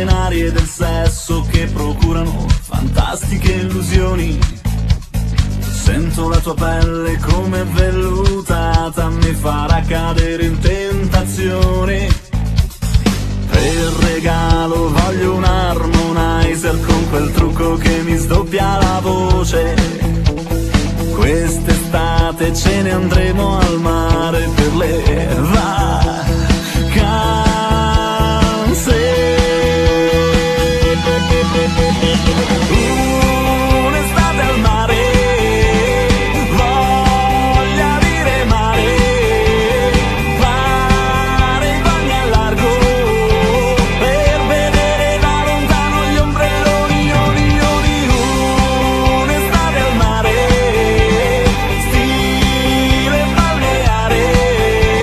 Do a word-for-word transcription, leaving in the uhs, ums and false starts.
scenarie del sesso che procurano fantastiche illusioni. Sento la tua pelle come vellutata, mi farà cadere in tentazione. Per regalo voglio un harmonizer con quel trucco che mi sdoppia la voce. Quest'estate ce ne andremo al mare